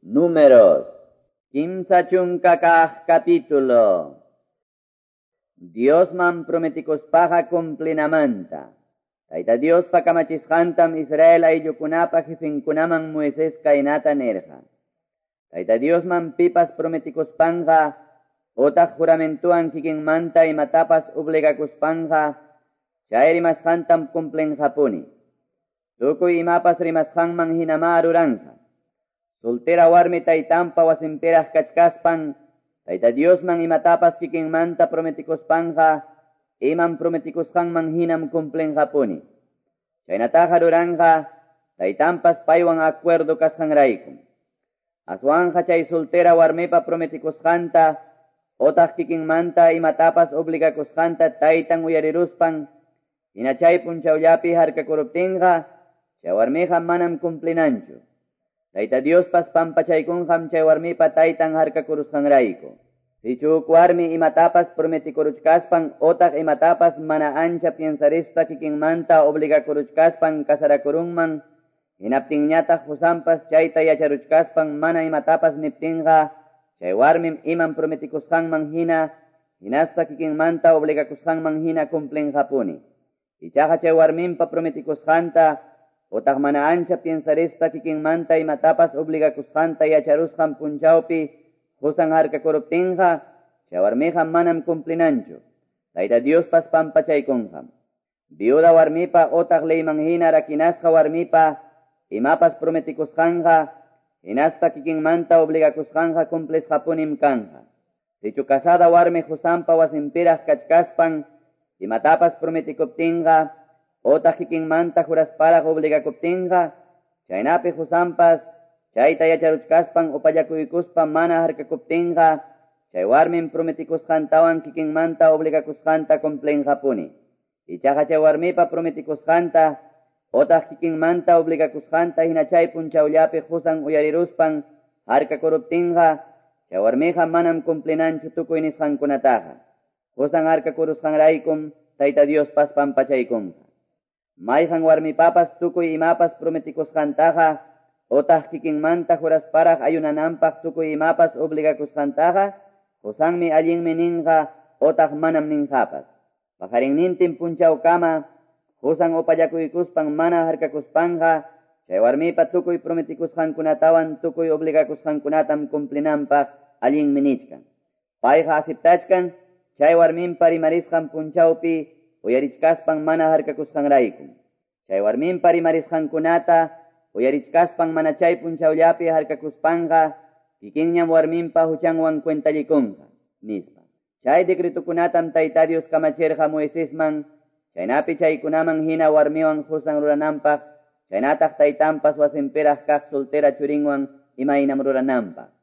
Números. Kimsa chunkakaj capítulo. Dios man prometikuspaja cumplinamanta. Taita Dios pakamachisqantam Israel ayllukunapa jefinkunaman Moisés kainata nerja. Taita Dios man pipas prometicuspanja, otaq juramentuan kikinmanta imatapas obligacuspanja, chay rimasqantam cumplenjapuni. Tukuy imapas rimasqanman hinama ruranja. Soltera warmi taytampa wasimperaj kachkaspan, Taita Dios man imatapas kikinmanta prometicuspanja, iman prometikusqanman hinam cumplenjapuni. Chaynataqa ruranja, taytampas paywan acuerdo kasqanraykum. Aswanja chay soltera warmipa prometikusqanta, otaq kikinmanta imatapas obligakusqanta taytan uyariruspan, hina chay punchawllapi harkakuruptinqa, chay warmiqa manam cumplinanchu. Taita Dios pas pampachaykunqam chay warmipa taytan harkakurusqanrayku. Sichuk warmi imatapas prometicuruchkaspan otaq imatapas mana ancha piensarispa kikinmanta obligakuruchkaspan kasarakurunman, hinaptinñataq husampas chayta yacharuchkaspan mana imatapas niptinqa, chay warmim iman prometikusqanman hinaspa kikinmanta obligakusqanman hina cumplenjapuni. Ichaqa chay warminpa prometikusqanta, otaq mana ancha piensarispa kikinmanta imatapas obligakusqanta yacharusqan punchawpi husan harkakuruptinqa, chay warmiqa manam cumplinanchu. Taita Dios pas pampachaykunqam. Viuda warmipa otaq leyman hina rakinasqa warmipa imapas prometikusqanqa, hinaspa kikinmanta obligakusqanqa cumplesqapunim kanja. Sichu casada warmi husampa wasimpiraq kachkaspan, imatapas prometikuptinqa, otaq kikinmanta jurasparaq obligakuptinqa, chaynapi husampas, chayta yacharuchkaspan upallakuykuspa mana harkakuptinqa, chay warmin prometikusqantawan kikinmanta obligakusqanta cumplenjapuni. Ichaqa chay warmipa prometikusqanta, otaq kikinmanta obligakusqanta hina chay punchawllapi husan uyariruspan harkakuruptinqa, chay warmiqa manam cumplinanchu tukuy nisqankunataqa. Husan harkakurusqanraykum Taita Dios pas pampachaykunqa. Mayqan warmipapas tukuy imapas prometikusqantaqa, otaq kikinmanta jurasparaq ayunananpaq tukuy imapas obligakusqantaqa, husanmi allinmi ninqa, otaq manam ninqapas. Pajarinnintin punchawkama, husan upallakuykuspan mana harkakuspanqa, chay warmipa tukuy prometikusqankunatawan tukuy obligakusqankunatam cumplinanpaq allinmi nichkan. Payqa asiptachkan, chay warminpa rimarisqan punchawpi uyarichkaspan mana harkakusqanraykum. Chay warminpa rimarisqankunata uyarichkaspan mana chay punchawllapi harkakuspanqa, kikinñam warminpa huchanwan cuentallikunqa, nispa. Chay decretukunatam Tayta Dios kamachirqa Moisésman, chaynapi chaykunaman hina warmiwan husan rurananpaq, chaynataq taytanpas wasimpiraq kaq soltera churinwan imaynam rurananpaq.